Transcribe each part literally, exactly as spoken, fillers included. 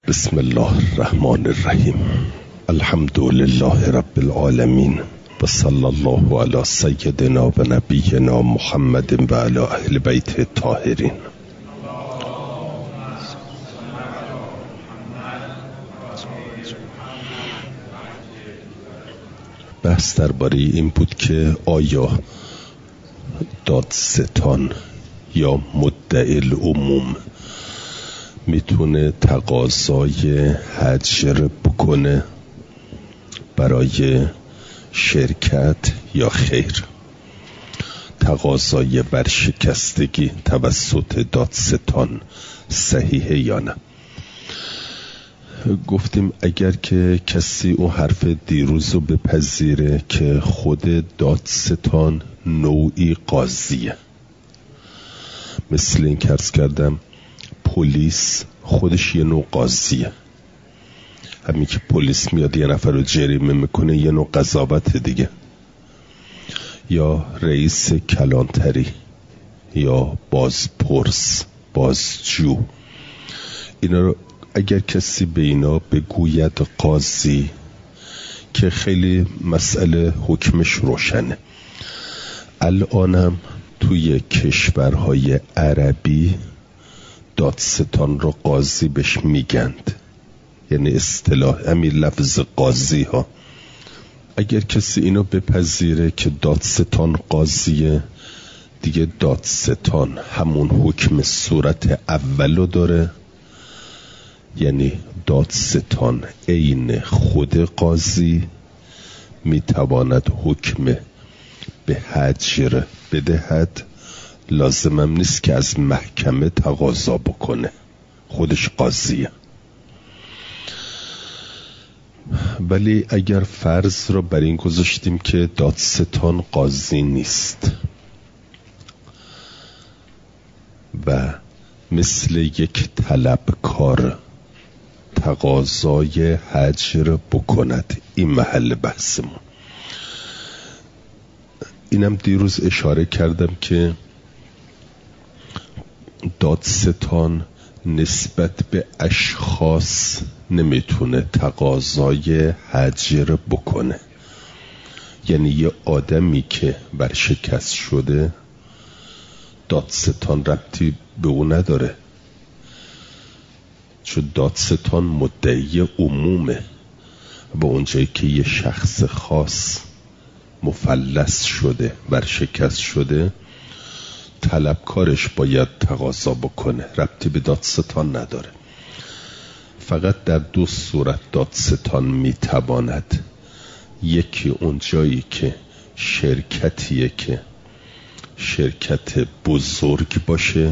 بسم الله الرحمن الرحیم. الحمد لله رب العالمین و صلی الله علی سیدنا و نبینا محمد و علی اهل بیت الطاهرین. بحث درباره این بود که آیا دادستان یا مدعی العموم میتونه تقاضای حجر بکنه برای شرکت یا خیر؟ تقاضای برشکستگی توسط دادستان صحیحه یا نه؟ گفتیم اگر که کسی اون حرف دیروز رو بپذیره که خود دادستان نوعی قاضیه، مثل این که عرض کردم پلیس خودش یه نوع قاضیه، همین که پلیس میاد یه نفر رو جریمه میکنه یه نوع قضاوت دیگه، یا رئیس کلانتری یا بازپرس، بازجو، اینا رو اگر کسی به اینا بگوید قاضی که خیلی مسئله حکمش روشنه. الانم توی کشورهای عربی دادستان رو قاضی بهش میگند، یعنی اصطلاح همین لفظ قاضی ها. اگر کسی اینو بپذیره که دادستان قاضیه، دیگه دادستان همون حکم صورت اولو داره، یعنی دادستان عین خود قاضی میتواند حکم به حجر بدهد، لازمم نیست که از محکمه تقاضا بکنه، خودش قاضیه. ولی اگر فرض رو بر این گذاشتیم که دادستان قاضی نیست و مثل یک طلبکار تقاضای حجر بکند، این محل بحثمون. اینم دیروز اشاره کردم که دادستان نسبت به اشخاص نمیتونه تقاضای حجر بکنه، یعنی یه آدمی که برشکست شده دادستان ربطی به او نداره، چون دادستان مدعی عمومه و اونجایی که یه شخص خاص مفلس شده، برشکست شده، طلبکارش باید تقاضا بکنه، ربطی به دادستان نداره. فقط در دو صورت دادستان میتواند، یکی اونجایی که شرکتیه که شرکت بزرگ باشه،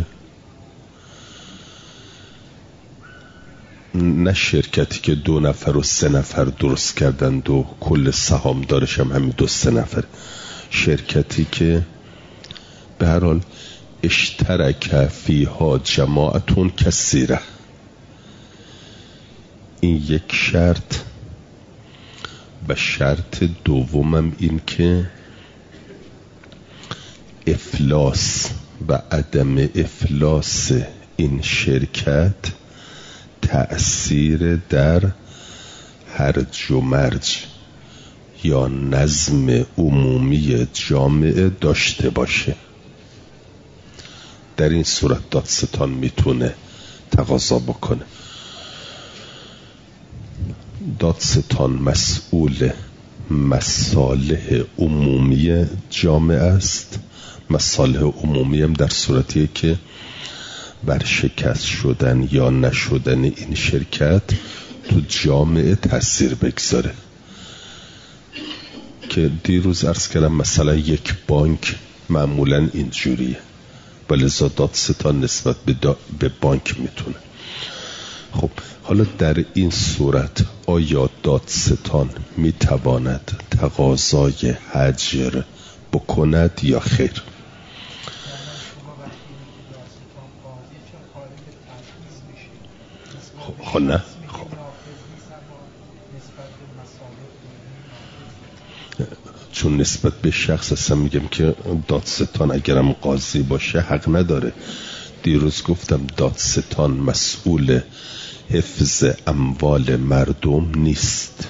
نه شرکتی که دو نفر و سه نفر درست کردند و کل سهامدارش هم همین دو سه نفر، شرکتی که به هر حال اشترک فیها جماعتون کثیره. این یک شرط. و شرط دومم این که افلاس و عدم افلاس این شرکت تأثیر در هرج و مرج یا نظم عمومی جامعه داشته باشه. در این صورت دادستان میتونه تقاضا بکنه. دادستان مسئول مصالح عمومی جامعه است. مصالح عمومی هم در صورتیه که برشکست شدن یا نشدن این شرکت تو جامعه تأثیر بگذاره. که دیروز عرض کردم مثلا یک بانک معمولا اینجوریه، ولی دادستان نسبت به, دا به بانک میتونه. خب حالا در این صورت آیا دادستان میتواند تقاضای حجر بکند یا خیر؟ خب نه، چون نسبت به شخص اصلا میگم که دادستان اگرم قاضی باشه حق نداره. دیروز گفتم دادستان مسئول حفظ اموال مردم نیست.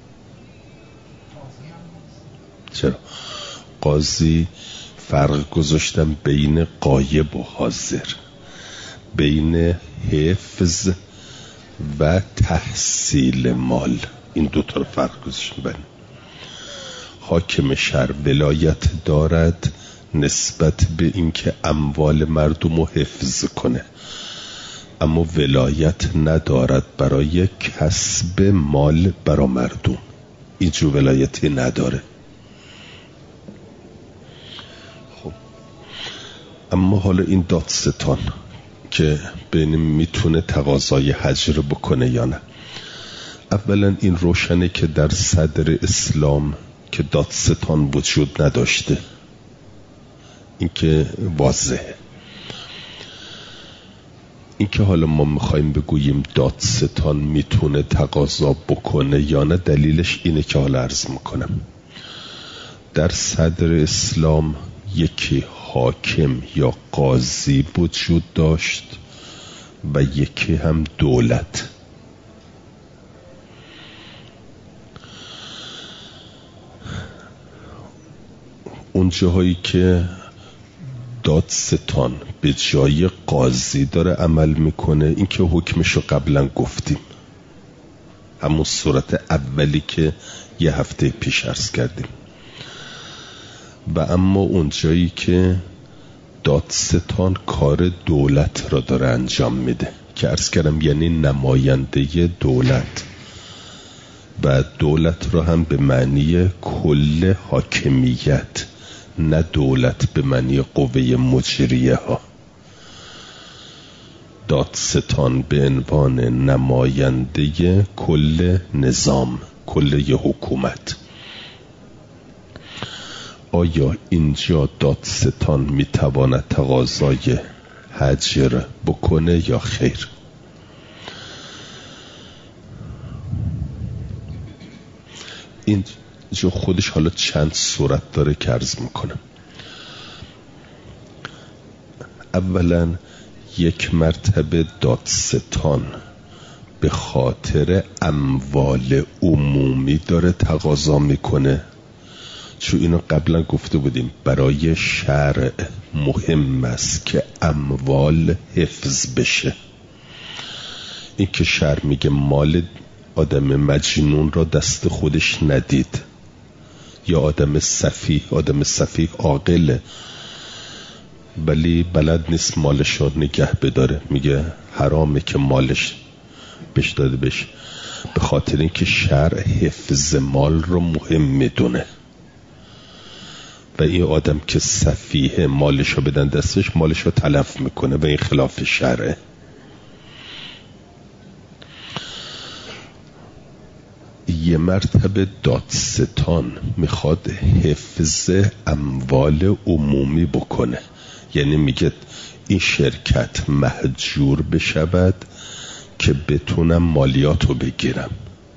چرا؟ قاضی فرق گذاشتم بین غایب و حاضر، بین حفظ و تحصیل مال، این دوتا رو فرق گذاشتم. بین حاکم شهر ولایت دارد نسبت به اینکه اموال مردم رو حفظ کنه، اما ولایت ندارد برای کسب مال برای مردم. اینجور ولایتی نداره. خب اما حالا این دادستان که ببینیم میتونه تقاضای حجر بکنه یا نه. اولا این روشنه که در صدر اسلام که دادستان وجود نداشته، این که واضحه. این که حالا ما میخوایم بگوییم دادستان میتونه تقاضا بکنه یا نه، دلیلش اینه که حالا عرض میکنم. در صدر اسلام یکی حاکم یا قاضی وجود داشت و یکی هم دولت. اون جاهایی که دادستان به جای قاضی داره عمل میکنه، این که حکمشو قبلا گفتیم، همون صورت اولی که یه هفته پیش عرض کردیم. و اما اون جایی که دادستان کار دولت را داره انجام میده، که عرض کردم یعنی نماینده دولت، و دولت را هم به معنی کل حاکمیت، نه دولت به معنی قوه مجریه ها. دادستان به عنوان نماینده کل نظام، کل یه حکومت. آیا اینجا دادستان میتواند تقاضای حجر بکنه یا خیر؟ اینجا خودش حالا چند صورت داره که عرض میکنم. اولا یک مرتبه دادستان به خاطر اموال عمومی داره تقاضا میکنه، چون اینو قبلا گفته بودیم برای شرع مهم است که اموال حفظ بشه. این که شرع میگه مال آدم مجنون را دست خودش ندید، یا آدم سفیه، آدم سفیه عاقله ولی بلد نیست مالش رو نگه بداره، میگه حرامه که مالش بهش داده بشه، به خاطر اینکه شرع حفظ مال رو مهم میدونه. و این آدم که سفیه مالش رو بدن دستش، مالش رو تلف میکنه و این خلاف شرعه. یه مرتبه دادستان میخواد حفظ اموال عمومی بکنه، یعنی میگه این شرکت مهجور بشود که بتونم مالیات رو بگیرم،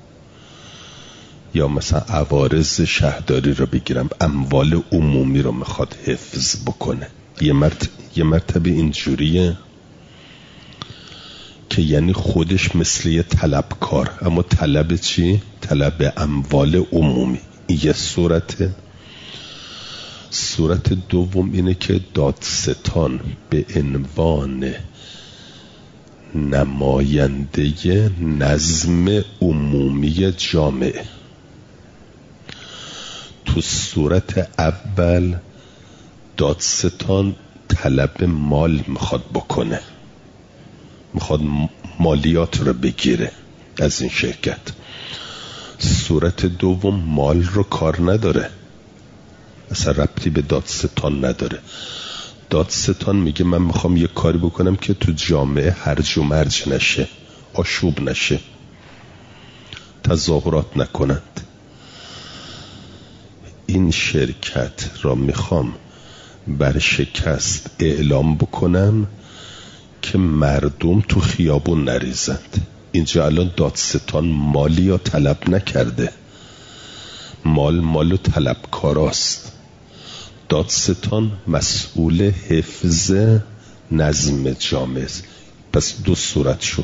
یا مثلا عوارض شهرداری رو بگیرم، اموال عمومی رو میخواد حفظ بکنه. یه مرتبه, یه مرتبه اینجوریه که یعنی خودش مثل یه طلبکار، اما طلب چی؟ طلب اموال عمومی. این یه صورته. صورت دوم اینه که دادستان به عنوان نماینده نظم عمومی جامعه، تو صورت اول دادستان طلب مال میخواد بکنه، میخواد مالیات رو بگیره از این شرکت. صورت دوم مال رو کار نداره، اصلا ربطی به دادستان نداره. دادستان میگه من میخوام یه کاری بکنم که تو جامعه هرج و مرج نشه، آشوب نشه، تظاهرات نکنند. این شرکت را میخوام بر شکست اعلام بکنم که مردم تو خیابون نریزند. اینجا الان دادستان مالی یا طلب نکرده، مال مال و طلبکاراست. دادستان مسئول حفظ نظم جامع. پس دو صورت شد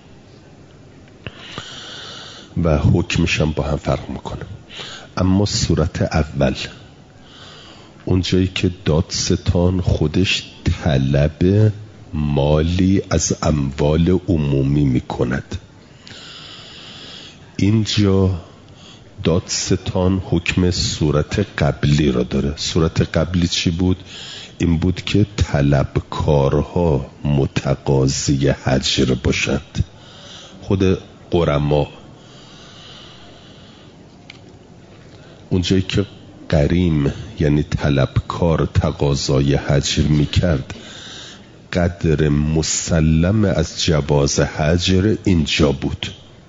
و حکمش هم با هم فرق میکنه. اما صورت اول اونجایی که دادستان خودش طلب مالی از اموال عمومی میکند، اینجا دادستان حکم صورت قبلی را داره. صورت قبلی چی بود؟ این بود که طلبکارها متقاضی حجر باشند. خود غرما اونجایی که غریم یعنی طلبکار تقاضای حجر میکرد، قدر مسلم از جواز حجر اینجا بود.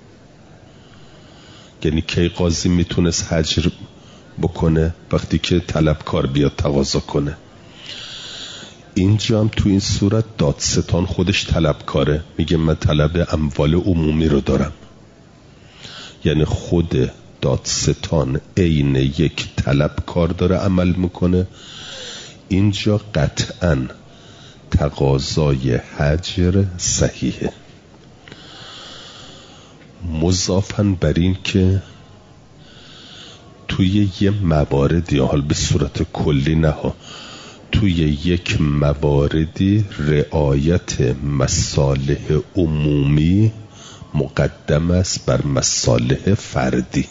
یعنی کی قاضی میتونست حجر بکنه؟ وقتی که طلبکار بیاد تقاضا کنه. اینجا هم تو این صورت دادستان خودش طلبکاره، میگه من طلب اموال عمومی رو دارم. یعنی خود دادستان عین یک طلبکار داره عمل میکنه. اینجا قطعاً تقاضای حجر صحیحه. مضافاً بر این که توی یه مواردی، حال به صورت کلی نه ها، توی یک مواردی رعایت مصالح عمومی مقدم است بر مصالح فردی.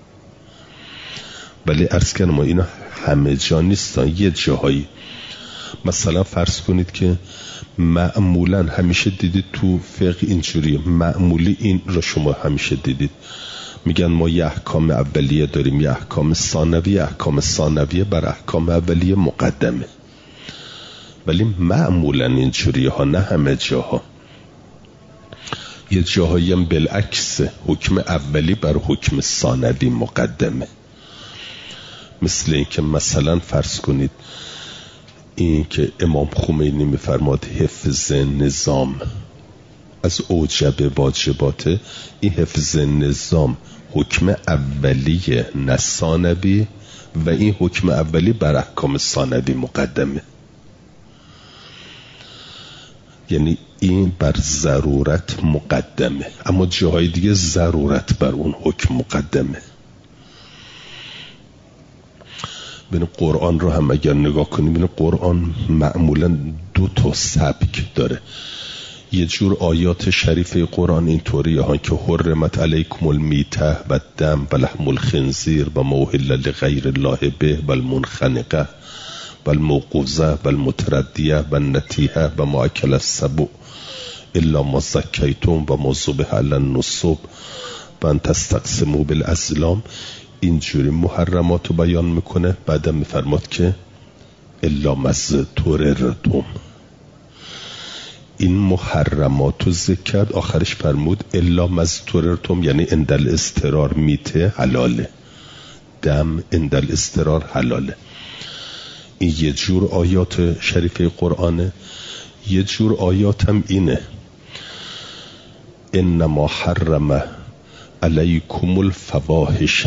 ولی عرض کنم ما اینا همه جا نیستن. یه جاهایی مثلا فرض کنید که معمولا همیشه دیدید تو فقه اینجوری، معمولی این را شما همیشه دیدید، میگن ما یه احکام اولیه داریم، یه احکام ثانویه، احکام ثانویه بر احکام اولیه مقدمه. ولی معمولا اینجوری ها، نه همه جاها. یه جاهایی هم بالعکس، حکم اولی بر حکم ثانوی مقدمه. مثل این که مثلا فرض کنید این که امام خمینی میفرماد حفظ نظام از اوجب واجباته، این حفظ نظام حکم اولی نه ثانوی و این حکم اولی بر احکام ثانوی مقدمه. یعنی این بر ضرورت مقدمه، اما جاهای دیگه ضرورت بر اون حکم مقدمه. بین قرآن رو هم اگر نگاه کنیم، بین قرآن معمولا دو تا سبک داره. یه جور آیات شریفه قرآن اینطوریه ها که حرمت علیکم المیته و الدم و لحم الخنزیر و ما اهل لغیر الله به و المنخنقه و الموقوذه و المتردیه و النطیحه و ما اکل السبع الا ما زکیتم و ما ذبح علی النصب و ان تستقسموا بالازلام. اینجوری محرمات رو بیان میکنه، بعدم میفرماد که الا مزتوررتم. این محرمات رو ذکر، آخرش فرمود الا مزتوررتم، یعنی اندل استرار میته حلاله، دم اندل استرار حلاله. این یه جور آیات شریفه قرآنه. یه جور آیات هم اینه انما حرم علیکم الفواحش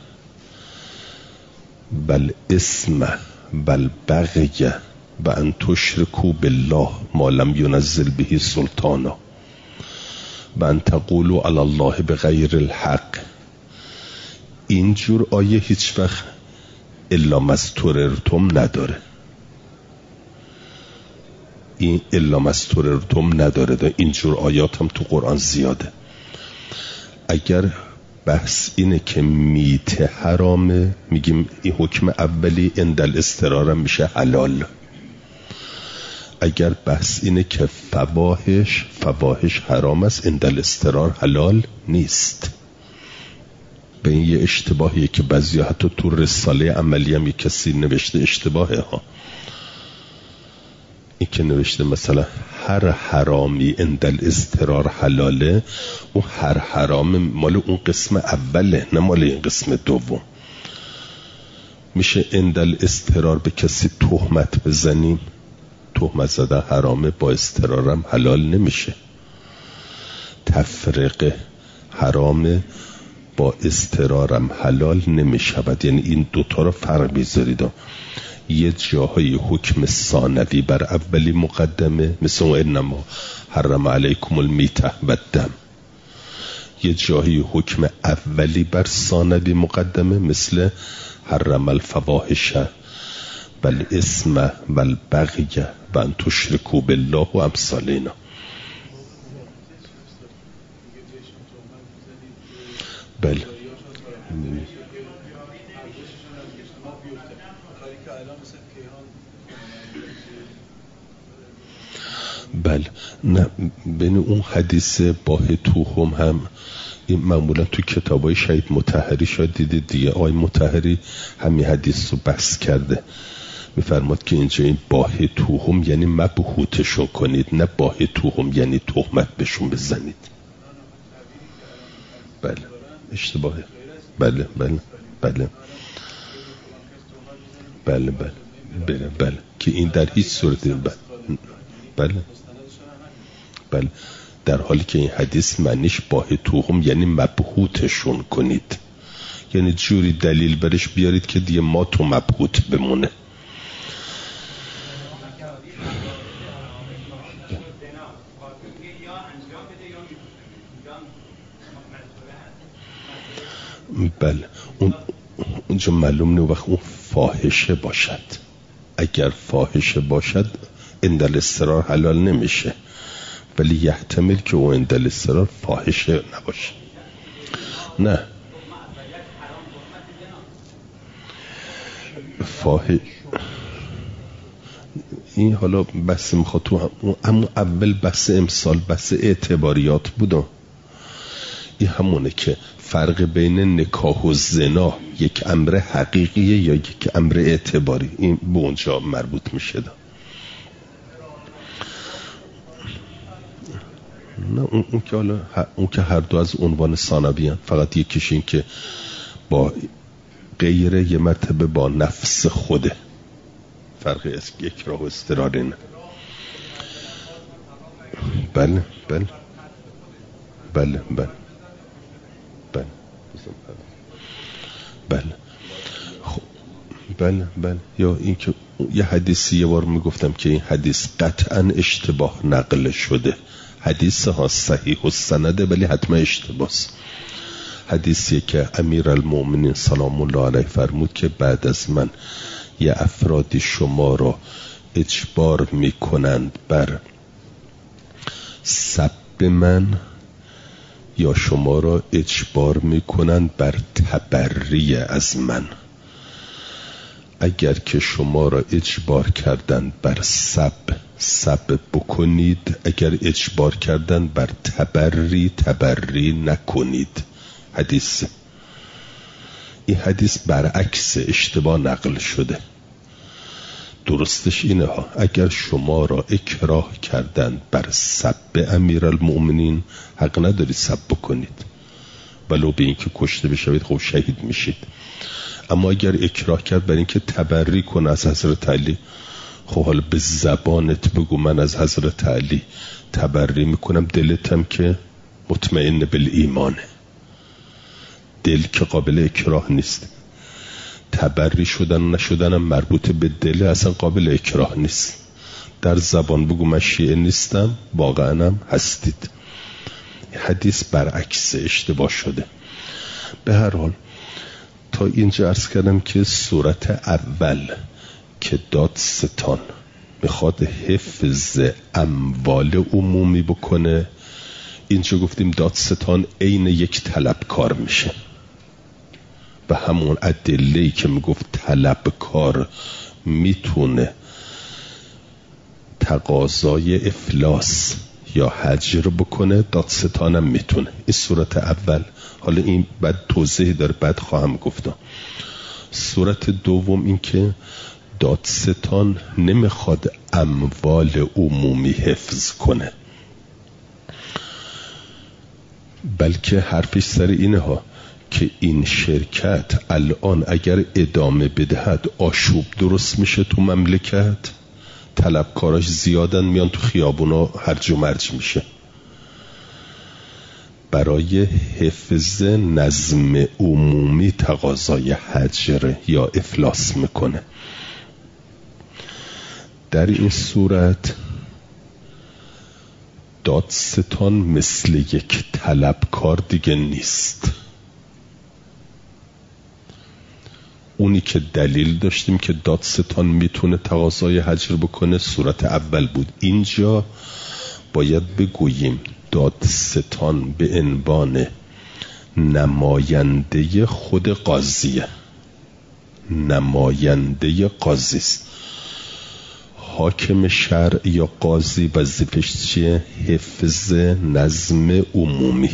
بل اسم بل بغی و ان تشرکوا بالله ما لم ینزل به سلطانا و ان تقولوا علی الله بغیر الحق. اینجور آیه هیچ وقت الا مستوررتم نداره. این الا مستوررتم نداره. اینجور آیات هم تو قرآن زیاده. اگر بحث اینه که میته حرامه، میگیم این حکم اولی اندل استرارم میشه حلال. اگر بحث اینه که فواحش فواحش حرام است، اندل استرار حلال نیست. به این یه اشتباهیه که بعضی حتی تو رساله عملی هم یک کسی نوشته اشتباهه ها. این که نوشته مثلا هر حرامی اندل استرار حلاله، اون هر حرام مال اون قسم اوله، نه مال این قسم دوم. میشه اندل استرار به کسی تهمت بزنیم، تهمت زدن حرامه، با استرارم حلال نمیشه. تفرقه حرامه، با استرارم حلال نمیشود. یعنی این دوتا رو فرق بیزارید. یه جاهای حکم ثانوی بر اولی مقدمه، مثل انما حرم علیکم المیته و الدم. یه جاهای حکم اولی بر ثانوی مقدمه، مثل حرم الفواحش والاسم والبغی و ان تشرکوا بالله و امثال اینا. بله بله نه بین اون حدیث باه توهم هم این معمولا تو کتابای شهید مطهری شاید دیدید دیگه. آقای مطهری همین حدیث رو بحث کرده، میفرماد که اینجا این باه توهم یعنی مبهوتشون کنید، نه باه توهم یعنی تهمت بهشون بزنید. بله اشتباهه. بله بله بله بله بله بله بله که این در هیچ صورت بله بله بله در حالی که این حدیث معنیش باه توهم یعنی مبهوتشون کنید، یعنی جوری دلیل برش بیارید که دیگه ما تو مبهوت بمونه. بله اون اونجا معلوم نه وقت اون فاحشه باشد. اگر فاحشه باشد اندل استرار حلال نمیشه، ولی یحتمل که اون اندل استرار فاحشه نباشه. نه فاحش این حالا بحث میخواد تو همون اول بحث امسال بحث اعتباریات بودم. این همونه که فرق بین نکاح و زنا یک امر حقیقیه یا یک امر اعتباری، این به اونجا مربوط میشه. دا نه اون, اون که حالا اون که هر دو از عنوان ثانوی هست، فقط یکیش این که با غیره یه مرتبه با نفس خوده، فرقی از اکراه و اضطرار اینه. بله بله بله بله بله بله خب بله بله یا این که یه حدیثی یه بار میگفتم که این حدیث قطعا اشتباه نقل شده. حدیث ها صحیح و سنده ولی حتما اشتباهه. حدیثی که امیر المؤمنین سلام الله علیه فرمود که بعد از من یه افرادی شما را اجبار میکنند بر سب من یا شما را اجبار میکنند بر تبری از من. اگر که شما را اجبار کردند بر سب سب بکنید، اگر اجبار کردند بر تبری تبری نکنید. حدیث این حدیث برعکس اشتباه نقل شده. درستش اینه ها، اگر شما را اکراه کردند بر سب امیر المؤمنین حق نداری سب بکنید، ولو به این که کشته بشوید خب شهید میشید. اما اگر اکراه کرد بر این که تبری کن از حضرت علی، خب حالا به زبانت بگو من از حضرت علی تبری میکنم، دلتم که مطمئن بالایمانه، دل که قابل اکراه نیست. تبری شدن و نشدنم مربوط به دل، اصلا قابل اکراه نیست. در زبان بگو من شیعه نیستم، واقعا هم هستید. حدیث برعکس اشتباه شده. به هر حال تا اینجا عرض کردم که صورت اول که دادستان میخواد حفظ اموال عمومی بکنه، اینجا گفتیم دادستان عین یک طلبکار میشه و همون ادله‌ای که میگفت طلبکار میتونه تقاضای افلاس یا حجر بکنه، دادستانم میتونه. این صورت اول. حالا این بعد توضیح داره، بعد خواهم گفتم. صورت دوم این که دادستان نمیخواد اموال عمومی حفظ کنه، بلکه حرفش سر اینه ها که این شرکت الان اگر ادامه بدهد آشوب درست میشه تو مملکت، طلبکاراش زیادن، میان تو خیابونا هرج و مرج میشه. برای حفظ نظم عمومی تقاضای حجر یا افلاس میکنه. در این صورت دادستان مثل یک طلبکار دیگه نیست. اونی که دلیل داشتیم که دادستان میتونه تقاضای حجر بکنه صورت اول بود. اینجا باید بگوییم دادستان به عنوان نماینده خود قاضیه، نماینده قاضی است. حاکم شرع یا قاضی وظیفش چیه؟ حفظ نظم عمومی.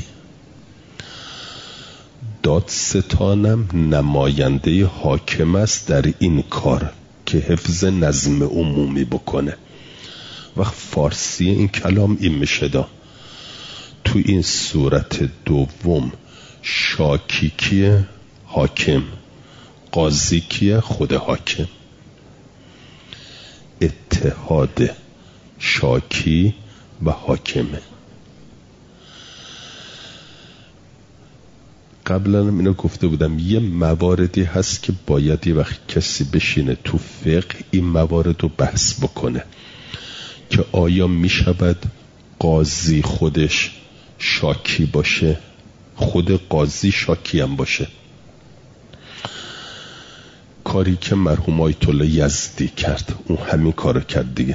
دادستانم نماینده حاکم است در این کار که حفظ نظم عمومی بکنه. وقت فارسی این کلام این میشه دا تو این صورت دوم شاکی کیه؟ حاکم. قاضی کیه؟ خود حاکم. اتحاد شاکی و حاکمه. قبلا اینو گفته بودم یه مواردی هست که باید یه وقت کسی بشینه تو فقه این موارد رو بحث بکنه که آیا می شود قاضی خودش شاکی باشه، خود قاضی شاکی هم باشه. کاری که مرحوم آیت الله یزدی کرد اون همین کارو کرد دیگه.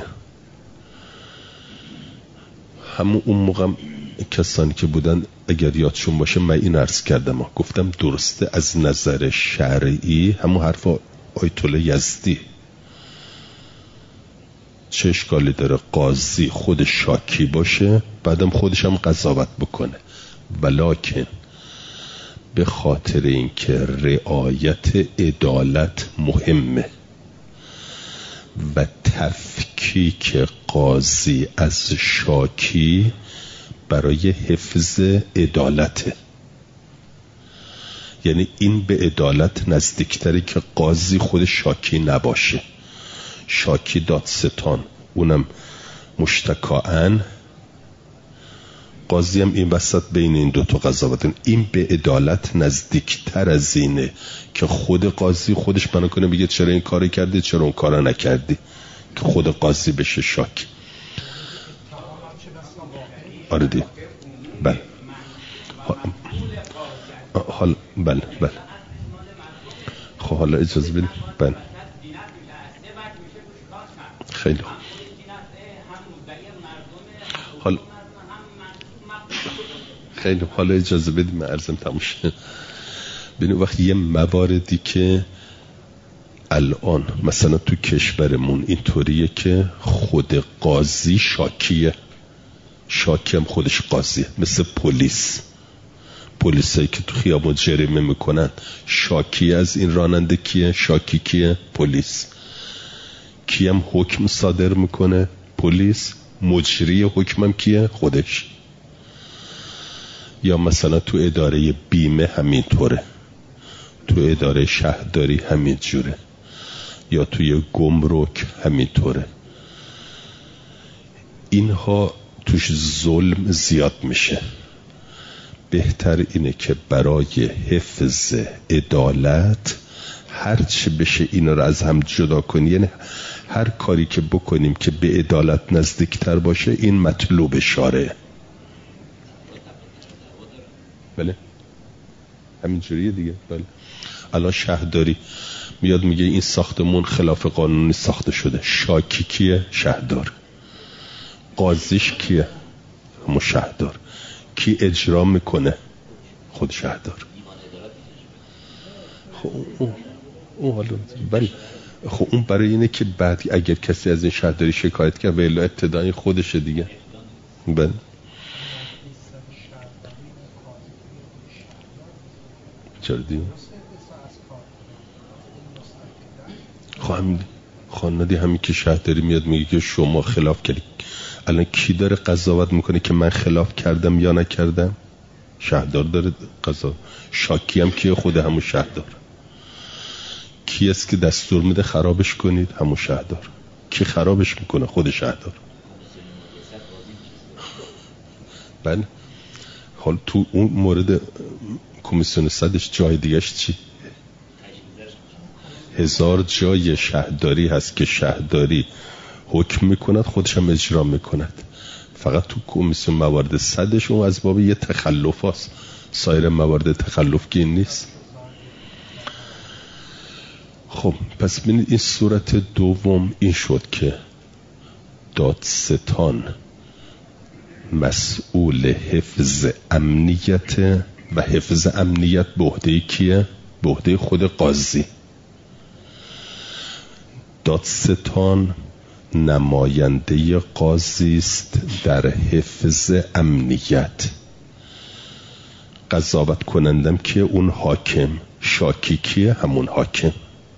همون اون موقع کسانی که بودن اگر یادشون باشه من این عرض کردم، گفتم درسته از نظر شرعی همون حرف آیت الله یزدی چه اشکالی داره قاضی خود شاکی باشه بعدم خودش هم قضاوت بکنه، ولکن به خاطر اینکه رعایت عدالت مهمه و تفکیک قاضی از شاکی برای حفظ عدالته. یعنی این به عدالت نزدیکتره که قاضی خود شاکی نباشه. شاکی دادستان اونم مشتکاً، قاضی هم این وسط بین این دوتا قضاوتن. این به عدالت نزدیکتر از اینه که خود قاضی خودش بنا کنه بگه چرا این کاری کردی چرا اون کارو نکردی، که خود قاضی بشه شاکی. آره دی بله حالا بله بله خب حالا اجازه بدید. بله خیلی خوب. حالا خیلی حالا اجازه بدید من عرضم تموم شه. ببینید وقتی یه مواردی که الان مثلا تو کشورمون اینطوریه که خود قاضی شاکیه، شاکی هم خودش قاضیه. مثل پلیس، پلیسایی که تو خیابون جریمه میکنن شاکی از این راننده کیه؟ شاکی کیه؟ پلیس. کی هم حکم صادر میکنه؟ پلیس. مجری حکمم کیه؟ خودش. یا مثلا تو اداره بیمه همینطوره، تو اداره شهرداری همین جوره، یا توی گمرک همینطوره. اینها توش ظلم زیاد میشه. بهتر اینه که برای حفظ عدالت هر چی بشه اینا رو از هم جدا کنی، یعنی هر کاری که بکنیم که به عدالت نزدیکتر باشه این مطلوب شارعه. بله همین جوریه دیگه. بله الان شهرداری میاد میگه این ساختمون خلاف قانونی ساخته شده، شاکی کیه؟ شهردار. قاضیش کیه؟ همون شهردار. کی اجرا میکنه؟ خود شهردار. خب اون اون حالا بله خب اون برای اینه که بعد اگر کسی از این شهرداری شکایت کرد ولی ابتدای خودشه دیگه. بله چرا دیگه خواهیم خواندی همین که شهرداری میاد میگه که شما خلاف کردی. الان کی داره قضاوت میکنه که من خلاف کردم یا نکردم؟ شهردار داره قضا. شاکی هم کیه؟ خود همون شهردار. کی است که دستور میده خرابش کنید؟ همون شهردار. کی خرابش میکنه؟ خود شهردار. بله حال تو اون مورد کمیسیون صدش جای دیگهش چی؟ هزار جای شهرداری هست که شهرداری حکم میکند، خودش هم اجرا میکند. فقط تو کمیسیون موارد صدش اون از باب یه تخلف هست، سایر موارد تخلف که این نیست. خب پس ببینید این صورت دوم این شد که دادستان مسئول حفظ امنیت و حفظ امنیت به عهده کیه؟ به عهده خود قاضی. دادستان نماینده قاضی است در حفظ امنیت. قضاوت کنندم که اون حاکم، شاکی کیه؟ همون حاکم.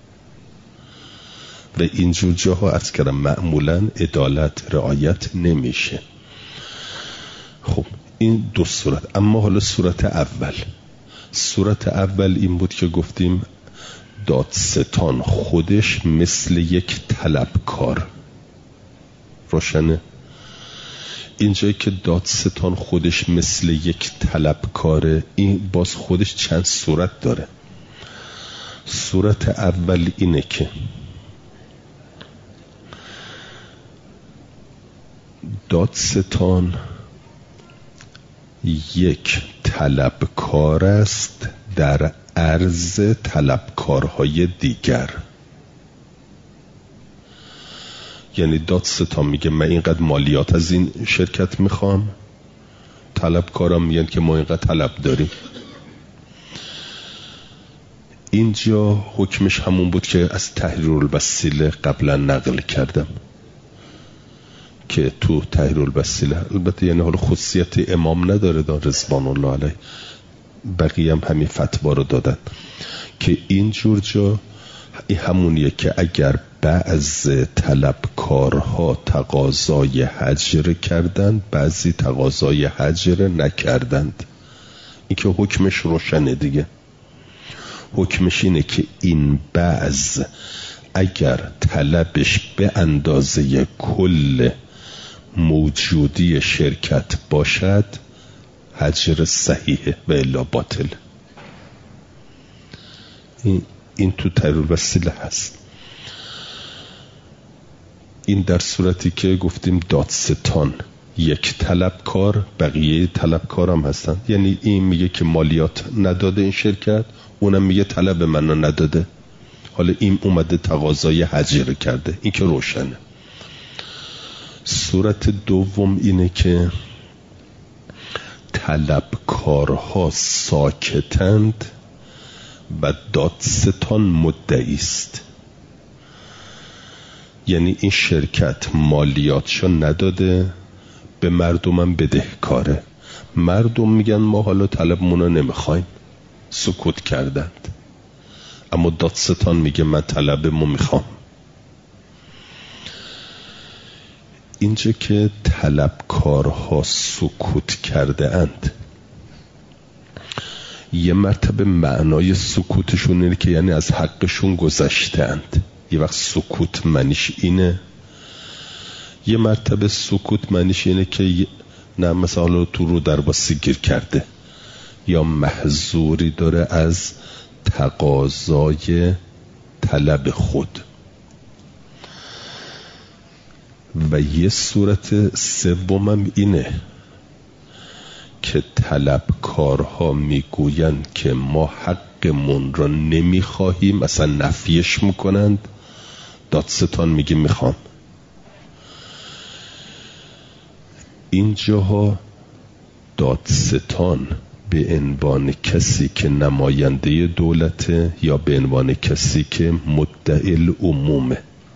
و اینجور جاها از کردم معمولا عدالت رعایت نمیشه. خب این دو صورت. اما حالا صورت اول، صورت اول این بود که گفتیم دادستان خودش مثل یک طلبکار. روشنه؟ اینجایی که دادستان خودش مثل یک طلبکاره، این باز خودش چند صورت داره. صورت اول اینه که دادستان یک طلبکار است در عرض طلبکارهای دیگر. یعنی دادستان میگه من اینقدر مالیات از این شرکت میخوام، طلبکارا میگن که ما اینقدر طلب داریم. اینجا حکمش همون بود که از تحریرالوسیله قبلا نقل کردم که تو تحریرالوسیله، البته یعنی حالا خصوصیت امام نداره دار رضوان الله علیه، بقیه هم همین فتوا رو دادن که اینجور جا این همونیه که اگر بعض طلبکارها تقاضای حجر کردند، بعضی تقاضای حجر نکردند، این که حکمش روشنه دیگه. حکمش اینه که این بعض اگر طلبش به اندازه کل موجودی شرکت باشد حجر صحیحه و الا باطل. این, این تو تحریرالوسیله هست. این در صورتی که گفتیم دادستان یک طلبکار، بقیه طلبکار هم هستن. یعنی این میگه که مالیات نداده این شرکت، اونم میگه طلب منو نداده، حالا این اومده تقاضای حجر کرده، این که روشنه. صورت دوم اینه که طلبکارها ساکتند و دادستان مدعی است. یعنی این شرکت مالیاتشو نداده، به مردمم بدهکاره، مردم میگن ما حالا طلبمونو نمیخوایم، سکوت کردند. اما دادستان میگه من طلبمو میخوام. اینجا که طلبکارها سکوت کرده اند، یه مرتبه معنای سکوتشون اینه که یعنی از حقشون گذشته اند. یه وقت سکوت معنیش اینه، یه مرتبه سکوت معنیش اینه که نه مثلا تو رو در باسی گیر کرده یا محظوری داره از تقاضای طلب خود. و یه صورت سومم اینه که طلبکارها میگویند که ما حقمون را نمیخواهیم، مثلا نفیش میکنند، دادستان میگه میخوام. اینجاها دادستان به عنوان کسی که نماینده دولته یا به عنوان کسی که مدعی العمومه،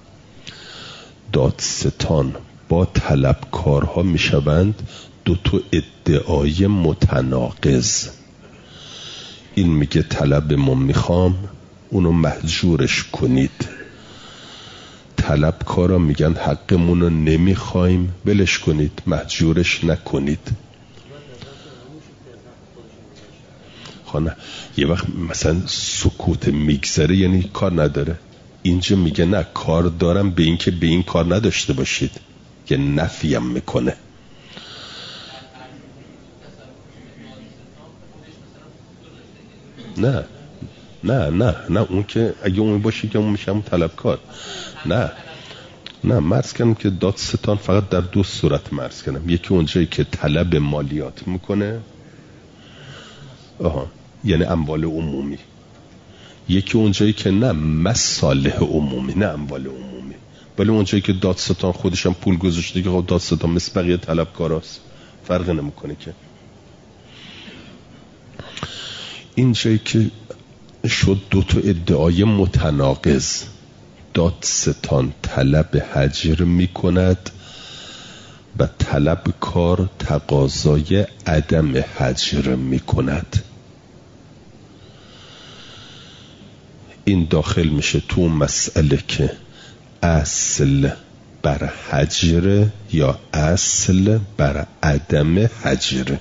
دادستان با طلبکارها میشوند دو تا ادعای متناقض. این میگه طلبمون میخوام، اونو محجورش کنید. طلبکارا میگن حقمونو نمیخوایم، ولش کنید، محجورش نکنید. خانه یه وقت مثلا سکوت میگذره یعنی کار نداره، اینجا میگه نه کار دارم به این که به این کار نداشته باشید، یه نفیم میکنه. نه نه نه نه اون که اگه اون باشه که اون میشه همون طلبکار. نه نه مرز کنم که دادستان فقط در دو صورت مرز کنم. یکی اونجایی که طلب مالیات میکنه، آها یعنی اموال عمومی. یکی اونجایی که نه مصالح عمومی، نه اموال عمومی. ولی اونجایی که دادستان خودشم پول گذاشته که خب دادستان مثل بقیه طلبکاراست، فرق نمیکنه که. اینجایی که شد دو تا ادعای متناقض، دادستان طلب حجر میکند و طلب کار تقاضای عدم حجر میکند. این داخل میشه تو مسئله که اصل بر حجر یا اصل بر عدم حجر،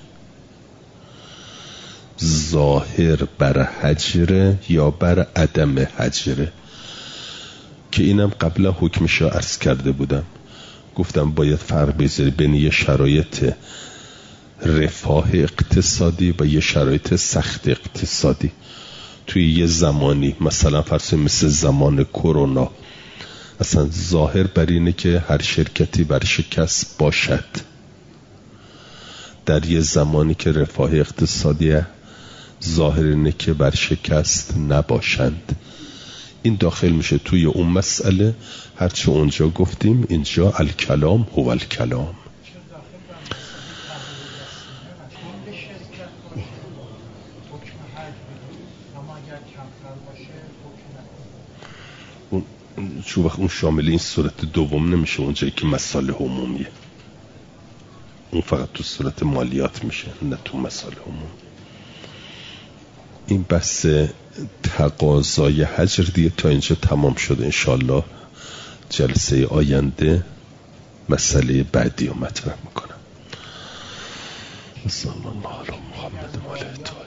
ظاهر بر حجر یا بر عدم حجر. که اینم قبلا حکمشو عرض کرده بودم، گفتم باید فرق بذاری بین یه شرایط رفاه اقتصادی و یه شرایط سخت اقتصادی. توی یه زمانی مثلا فرض مثل زمان کرونا اصلا ظاهر بر اینه که هر شرکتی بر شکست باشد. در یه زمانی که رفاه اقتصادی ظاهر اینه که بر شکست نباشند. این داخل میشه توی اون مسئله. هرچه اونجا گفتیم اینجا الکلام هو الکلام. اون چون وقت اون شامل این صورت دوم نمیشه، اونجایی که مصالح عمومیه اون فقط تو صورت مالیات میشه، نه تو مصالح عمومی. این بحث تقاضای حجر دیگه تا اینجا تمام شده. انشالله جلسه آینده مسئله بعدی رو مطرح میکنم. صلی الله علی محمد و آله